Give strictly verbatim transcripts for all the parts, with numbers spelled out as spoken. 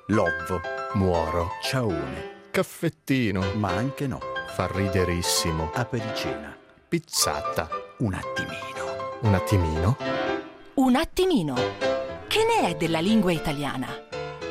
L'ovvo, muoro, ciaone, caffettino, ma anche no, fa riderissimo, apericena, pizzata, un attimino. un attimino. Un attimino. Che ne è della lingua italiana?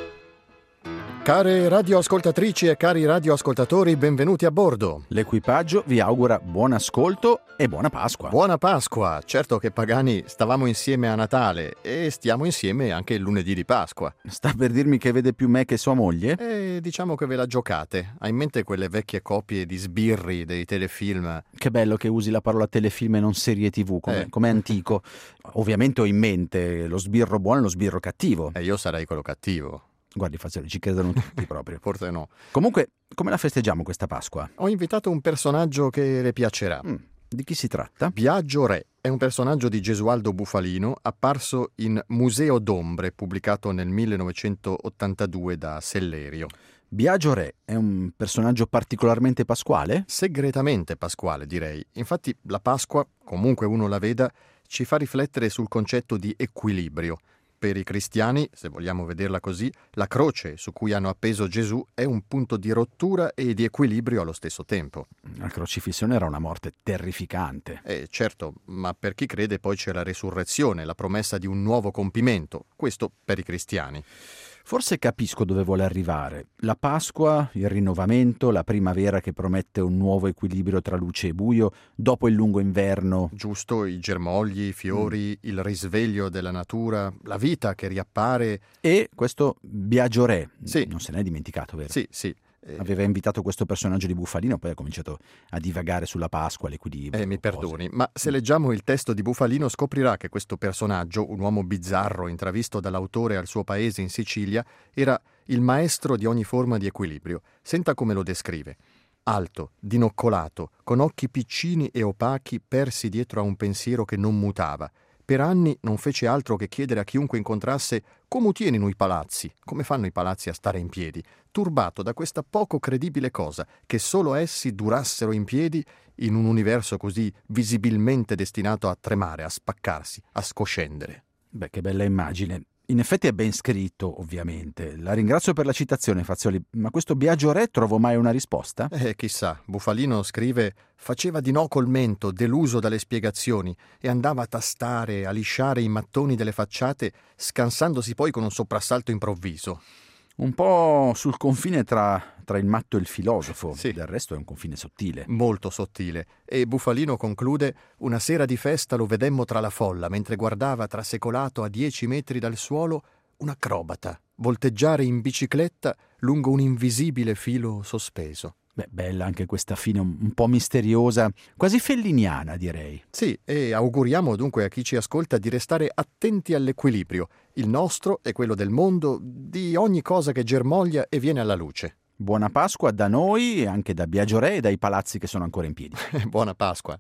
Care radioascoltatrici e cari radioascoltatori, benvenuti a bordo. L'equipaggio vi augura buon ascolto e buona Pasqua. Buona Pasqua! Certo che pagani stavamo insieme a Natale e stiamo insieme anche il lunedì di Pasqua. Sta per dirmi che vede più me che sua moglie? E diciamo che ve la giocate. Ha in mente quelle vecchie copie di sbirri dei telefilm? Che bello che usi la parola telefilm e non serie tv, come Eh. è antico. Ovviamente ho in mente lo sbirro buono e lo sbirro cattivo. E io sarei quello cattivo. Guardi, Fazzoli, ci credono tutti proprio. Forse no. Comunque, come la festeggiamo questa Pasqua? Ho invitato un personaggio che le piacerà. Mm, di chi si tratta? Biagio Re è un personaggio di Gesualdo Bufalino apparso in Museo d'Ombre, pubblicato nel millenovecentottantadue da Sellerio. Biagio Re è un personaggio particolarmente pasquale? Segretamente pasquale, direi. Infatti la Pasqua, comunque uno la veda, ci fa riflettere sul concetto di equilibrio. Per i cristiani, se vogliamo vederla così, la croce su cui hanno appeso Gesù è un punto di rottura e di equilibrio allo stesso tempo. La crocifissione era una morte terrificante. Eh, certo, ma per chi crede poi c'è la resurrezione, la promessa di un nuovo compimento. Questo per i cristiani. Forse capisco dove vuole arrivare. La Pasqua, il rinnovamento, la primavera che promette un nuovo equilibrio tra luce e buio, dopo il lungo inverno. Giusto, i germogli, i fiori, mm. il risveglio della natura, la vita che riappare. E questo Biagio Re, sì. Non se n'è dimenticato, vero? Sì, sì. Aveva invitato questo personaggio di Bufalino, poi ha cominciato a divagare sulla Pasqua, l'equilibrio. Eh, mi perdoni, cose. Ma se leggiamo il testo di Bufalino scoprirà che questo personaggio, un uomo bizzarro intravisto dall'autore al suo paese in Sicilia, era il maestro di ogni forma di equilibrio. Senta come lo descrive. Alto, dinoccolato, con occhi piccini e opachi persi dietro a un pensiero che non mutava. Per anni non fece altro che chiedere a chiunque incontrasse come tienino i palazzi, come fanno i palazzi a stare in piedi, turbato da questa poco credibile cosa, che solo essi durassero in piedi in un universo così visibilmente destinato a tremare, a spaccarsi, a scoscendere. Beh, che bella immagine. In effetti è ben scritto, ovviamente. La ringrazio per la citazione, Fazzoli, ma questo Biagio Re trovo mai una risposta? Eh, chissà. Bufalino scrive: faceva di no col mento, deluso dalle spiegazioni, e andava a tastare, a lisciare i mattoni delle facciate, scansandosi poi con un soprassalto improvviso. Un po' sul confine tra, tra il matto e il filosofo. Sì. Del resto è un confine sottile. Molto sottile. E Bufalino conclude: una sera di festa lo vedemmo tra la folla, mentre guardava trasecolato a dieci metri dal suolo un acrobata volteggiare in bicicletta lungo un invisibile filo sospeso. Beh, bella anche questa fine un, un po' misteriosa, quasi felliniana, direi. Sì, e auguriamo dunque a chi ci ascolta di restare attenti all'equilibrio, il nostro e quello del mondo, di ogni cosa che germoglia e viene alla luce. Buona Pasqua da noi e anche da Biagio Re e dai palazzi che sono ancora in piedi. Buona Pasqua.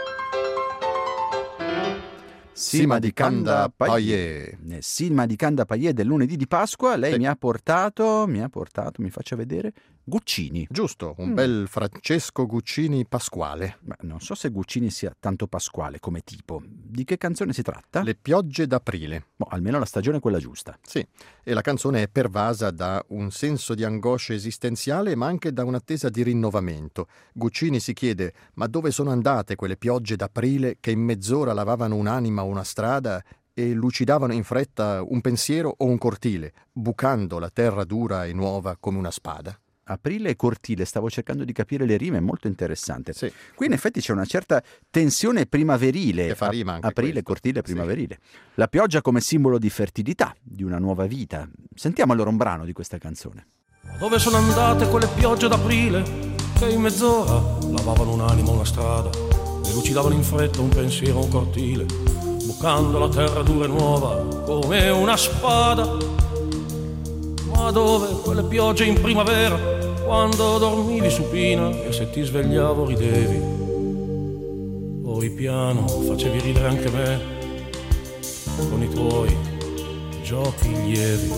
Sima di Canda Paillet. Nel Sima di Canda Paillet del lunedì di Pasqua lei sì. mi ha portato, mi ha portato, mi faccia vedere, Guccini. Giusto, un mm. bel Francesco Guccini pasquale. Ma non so se Guccini sia tanto pasquale come tipo. Di che canzone si tratta? Le piogge d'aprile. Boh, almeno la stagione è quella giusta. Sì, e la canzone è pervasa da un senso di angoscia esistenziale, ma anche da un'attesa di rinnovamento. Guccini si chiede: ma dove sono andate quelle piogge d'aprile che in mezz'ora lavavano un'anima o una strada e lucidavano in fretta un pensiero o un cortile, bucando la terra dura e nuova come una spada? Aprile e cortile, stavo cercando di capire le rime, è molto interessante. Sì. Qui in effetti c'è una certa tensione primaverile. Che fa rima anche aprile, questo. cortile, primaverile. Sì. La pioggia come simbolo di fertilità, di una nuova vita. Sentiamo allora un brano di questa canzone. Ma dove sono andate quelle piogge d'aprile che in mezz'ora lavavano un'anima, una strada e lucidavano in fretta un pensiero, un cortile, bucando la terra dura e nuova come una spada? Ma dove quelle piogge in primavera, quando dormivi supina e se ti svegliavo ridevi? Poi piano facevi ridere anche me con i tuoi giochi lievi.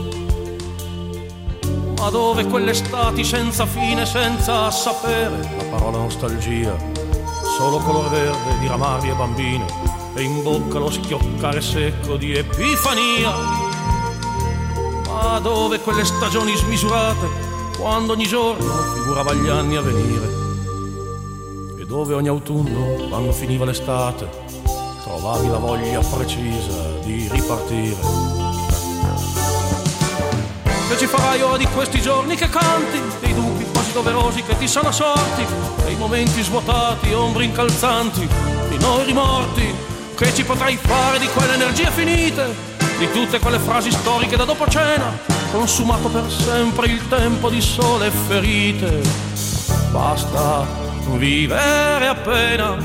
Ma dove quelle estati senza fine, senza sapere la parola nostalgia, solo color verde di ramari e bambine e in bocca lo schioccare secco di epifania? Ma dove quelle stagioni smisurate, quando ogni giorno figurava gli anni a venire, e dove ogni autunno, quando finiva l'estate, trovavi la voglia precisa di ripartire. Che ci farai ora di questi giorni che canti, dei dubbi quasi doverosi che ti sono sorti, dei momenti svuotati, ombre incalzanti, di noi rimorti? Che ci potrai fare di quelle energie finite, di tutte quelle frasi storiche da dopo cena, consumato per sempre il tempo di sole e ferite? Basta vivere appena,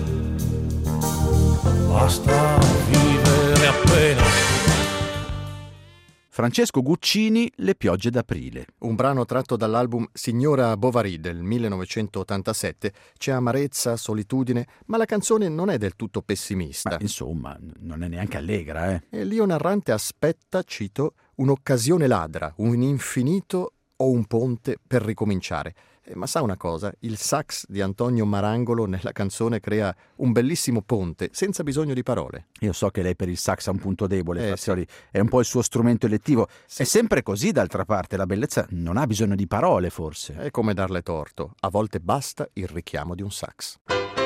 basta vivere appena. Francesco Guccini, Le piogge d'aprile. Un brano tratto dall'album Signora Bovary del millenovecentottantasette. C'è amarezza, solitudine, ma la canzone non è del tutto pessimista. Ma insomma, non è neanche allegra, eh. E l'io narrante aspetta, cito, un'occasione ladra, un infinito o un ponte per ricominciare. Eh, ma sa una cosa? Il sax di Antonio Marangolo nella canzone crea un bellissimo ponte senza bisogno di parole. Io so che lei per il sax ha un punto debole, Eh, Fazioli, è un po' il suo strumento elettivo. Sì. È sempre così, d'altra parte, la bellezza non ha bisogno di parole, forse. È come darle torto. A volte basta il richiamo di un sax.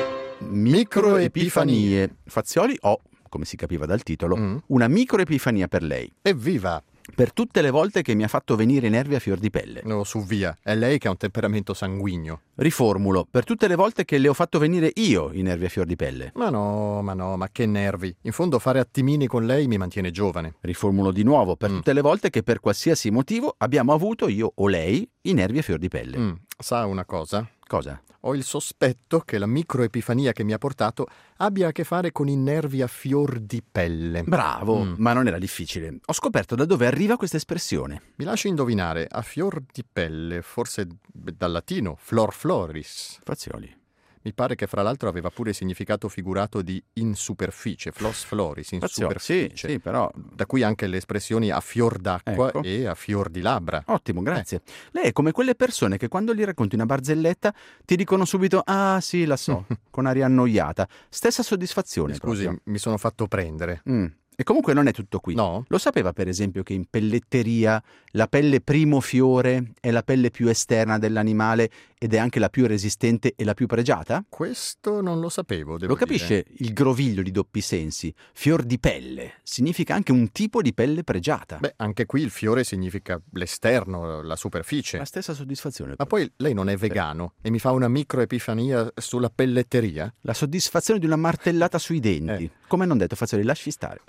Microepifanie. Fazioli, ho, come si capiva dal titolo, Mm. una microepifania per lei. Evviva! Per tutte le volte che mi ha fatto venire i nervi a fior di pelle. No, su via. È lei che ha un temperamento sanguigno. Riformulo, per tutte le volte che le ho fatto venire io i nervi a fior di pelle. Ma no, ma no, ma che nervi. In fondo fare attimini con lei mi mantiene giovane. Riformulo di nuovo, per Mm. tutte le volte che per qualsiasi motivo abbiamo avuto, io o lei, i nervi a fior di pelle. Mm, sa una cosa? Cosa? Ho il sospetto che la microepifania che mi ha portato abbia a che fare con i nervi a fior di pelle. Bravo, Mm. ma non era difficile. Ho scoperto da dove arriva questa espressione. Mi lasci indovinare, a fior di pelle, forse dal latino, flor floris. Fazioli. Mi pare che fra l'altro aveva pure il significato figurato di in superficie, flos floris, in Fazioli, sì, superficie. sì, però... Da qui anche le espressioni a fior d'acqua Ecco. e a fior di labbra. Ottimo, grazie. Lei è come quelle persone che quando gli racconti una barzelletta ti dicono subito «Ah, sì, la so», con aria annoiata. Stessa soddisfazione Scusi, proprio. mi sono fatto prendere. Mm. E comunque non è tutto qui. No? Lo sapeva per esempio che in pelletteria la pelle primo fiore è la pelle più esterna dell'animale ed è anche la più resistente e la più pregiata? Questo non lo sapevo, devo Lo capisce il groviglio di doppi sensi? Fior di pelle significa anche un tipo di pelle pregiata. Beh, anche qui il fiore significa l'esterno, la superficie. La stessa soddisfazione. Ma poi lei non è vegano e mi fa una microepifania sulla pelletteria? La soddisfazione di una martellata sui denti. Eh. Come non detto, Fazioli, lasci stare.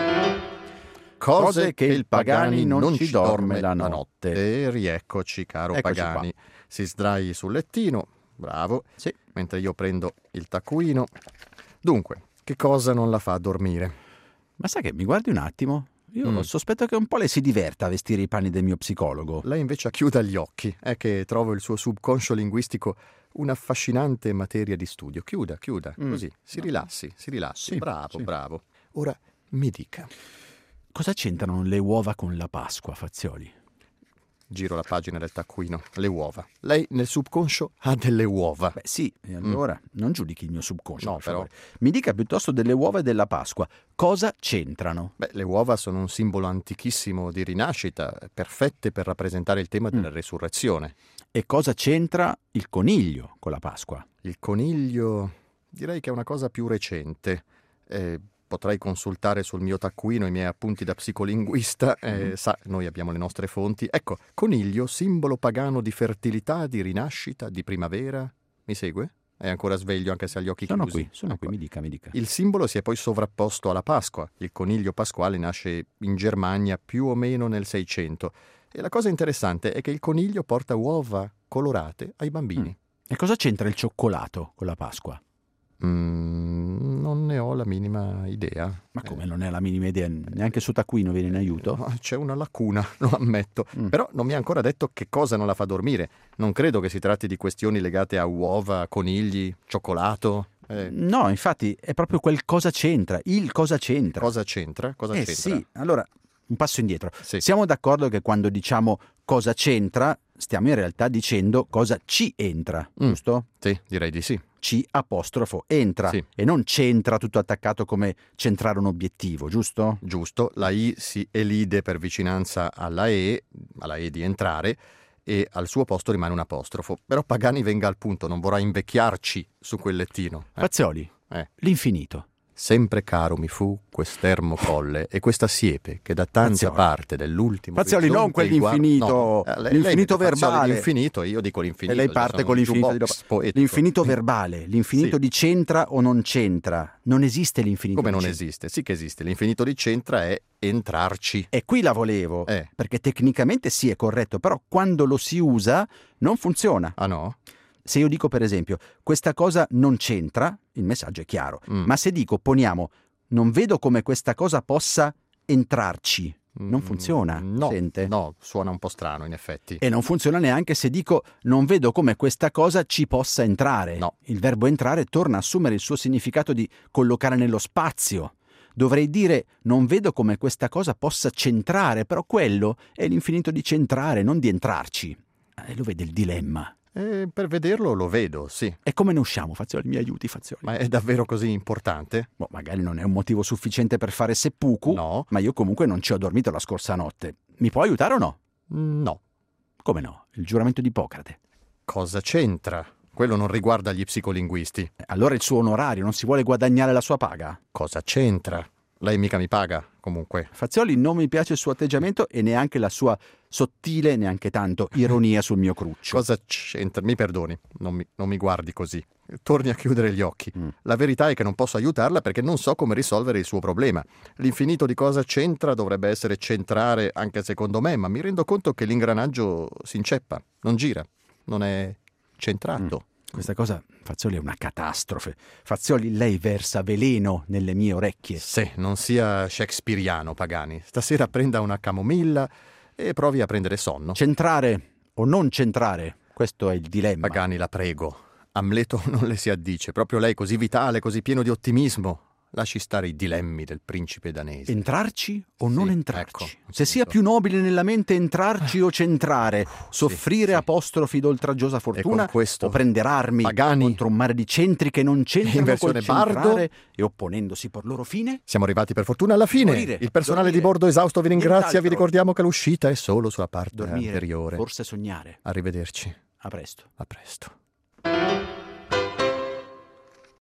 Cose che il Pagani non ci dorme la notte. E rieccoci, caro Eccoci Pagani. Si sdrai sul lettino, bravo, Sì. mentre io prendo il taccuino. Dunque, che cosa non la fa dormire? Ma sai che mi guardi un attimo? Io Mm. sospetto che un po' le si diverta a vestire i panni del mio psicologo. Lei invece chiuda gli occhi, è che trovo il suo subconscio linguistico un'affascinante materia di studio. Chiuda, chiuda, Mm. così, si rilassi, si rilassi. Sì, bravo, sì. bravo. Ora mi dica. Cosa c'entrano le uova con la Pasqua, Fazioli? Giro la pagina del taccuino, le uova. Lei nel subconscio ha delle uova. Beh sì, e allora non giudichi il mio subconscio, No, per però- favore. Mi dica piuttosto delle uova e della Pasqua. Cosa c'entrano? Beh, le uova sono un simbolo antichissimo di rinascita, perfette per rappresentare il tema della Mm. resurrezione. E cosa c'entra il coniglio con la Pasqua? Il coniglio, direi che è una cosa più recente. Eh, potrei consultare sul mio taccuino i miei appunti da psicolinguista. Eh, Mm. Sa, noi abbiamo le nostre fonti. Ecco, coniglio, simbolo pagano di fertilità, di rinascita, di primavera. Mi segue? È ancora sveglio anche se ha gli occhi Sono chiusi. qui, sono Ecco. qui, mi dica, mi dica. Il simbolo si è poi sovrapposto alla Pasqua. Il coniglio pasquale nasce in Germania più o meno nel Seicento. E la cosa interessante è che il coniglio porta uova colorate ai bambini. E cosa c'entra il cioccolato con la Pasqua? Mm, non ne ho la minima idea. Ma come non è la minima idea? Neanche su taccuino viene in aiuto? No, c'è una lacuna, lo ammetto. Mm. Però non mi ha ancora detto che cosa non la fa dormire. Non credo che si tratti di questioni legate a uova, conigli, cioccolato. Eh, No, infatti è proprio quel cosa c'entra, il cosa c'entra. cosa c'entra? Cosa eh c'entra? sì, allora un passo indietro. Sì. Siamo d'accordo che quando diciamo cosa c'entra, stiamo in realtà dicendo cosa ci entra, Mm. giusto? Sì, direi di sì. C apostrofo entra, Sì. e non centra tutto attaccato come centrare un obiettivo, giusto? Giusto, la I si elide per vicinanza alla E, alla E di entrare, e al suo posto rimane un apostrofo. Però Pagani venga al punto, non vorrà invecchiarci su quel lettino. Eh. Fazioli, Eh. l'infinito. Sempre caro mi fu quest'ermo colle e questa siepe che da tanta Fazioli. parte dell'ultimo Fazioli, non orizzonte il guar- quell'infinito, No, eh, lei- l'infinito lei mette Fazioli verbale. l'infinito, io dico l'infinito. E lei io parte sono con un l'infinito, jukebox di- poetico. l'infinito verbale, l'infinito Sì. di c'entra o non c'entra. Non esiste l'infinito Come di non c'entra. esiste? Sì che esiste. L'infinito di centra è entrarci. E qui la volevo, Eh. perché tecnicamente sì è corretto, però quando lo si usa non funziona. Ah no? Se io dico per esempio questa cosa non c'entra, il messaggio è chiaro, Mm. ma se dico poniamo non vedo come questa cosa possa entrarci, non Mm, funziona, No, sente? no, suona un po' strano in effetti. E non funziona neanche se dico non vedo come questa cosa ci possa entrare. No. Il verbo entrare torna a assumere il suo significato di collocare nello spazio. Dovrei dire non vedo come questa cosa possa centrare, però quello è l'infinito di centrare, non di entrarci. E lo vede il dilemma. Eh, per vederlo lo vedo, sì. E come ne usciamo, Fazioli? Mi aiuti, Fazioli? Ma è davvero così importante? Boh, magari non è un motivo sufficiente per fare seppuku, No. ma io comunque non ci ho dormito la scorsa notte. Mi può aiutare o no? No. Come no? Il giuramento di Ippocrate. Cosa c'entra? Quello non riguarda gli psicolinguisti. Eh, Allora il suo onorario non si vuole guadagnare la sua paga? Cosa c'entra? Lei mica mi paga, comunque. Fazioli, non mi piace il suo atteggiamento e neanche la sua sottile, neanche tanto, ironia sul mio cruccio. Cosa c'entra? Mi perdoni, non mi, non mi guardi così. Torni a chiudere gli occhi. Mm. La verità è che non posso aiutarla perché non so come risolvere il suo problema. L'infinito di cosa c'entra dovrebbe essere centrare anche secondo me, ma mi rendo conto che l'ingranaggio si inceppa, non gira, non è centrato. Questa cosa, Fazioli, è una catastrofe. Fazioli, lei versa veleno nelle mie orecchie. Se non sia shakespeariano, Pagani. Stasera prenda una camomilla e provi a prendere sonno. Centrare o non centrare? Questo è il dilemma. Pagani, la prego. Amleto non le si addice. Proprio lei così vitale, così pieno di ottimismo. Lasci stare i dilemmi del principe danese. Entrarci o Sì, non entrarci? ecco, Se sia appunto. più nobile nella mente entrarci o centrare, soffrire sì. apostrofi d'oltraggiosa fortuna con questo, o prendere armi Pagani, contro un mare di centri che non c'entrano in col versione centrare bardo, e opponendosi per loro fine? siamo arrivati per fortuna alla fine. Morire, Il personale dormire, di bordo esausto vi ringrazia. nient'altro. Vi ricordiamo che l'uscita è solo sulla parte Dormire, anteriore. forse sognare. Arrivederci. A presto. A presto.